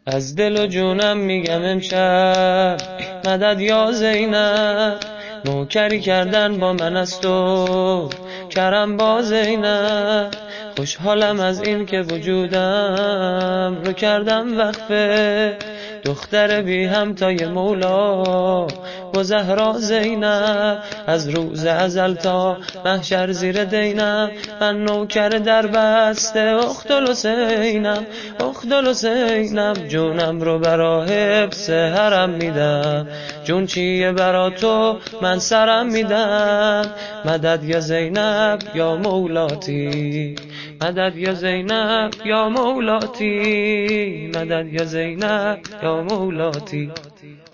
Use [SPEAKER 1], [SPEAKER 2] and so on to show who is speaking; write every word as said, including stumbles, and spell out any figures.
[SPEAKER 1] از دل و جونم میگم امشب مدد یا زینب، نوکری کردن با من است تو کرم با زینب. خوشحالم از این که وجودم رو کردم وقفه، دختر بی همتای مولا و زهرا زینب. از روز ازل تا محشر زیر دینم، من نوکر در بسته اختل حسینم، اختل حسینم. جونم رو برا حفظ حرم میدم، جون چیه برا تو من سرم میدم. مدد یا زینب یا مولاتی، مدد یا زینب یا مولاتی، مدد یا زینب یا مولاتی.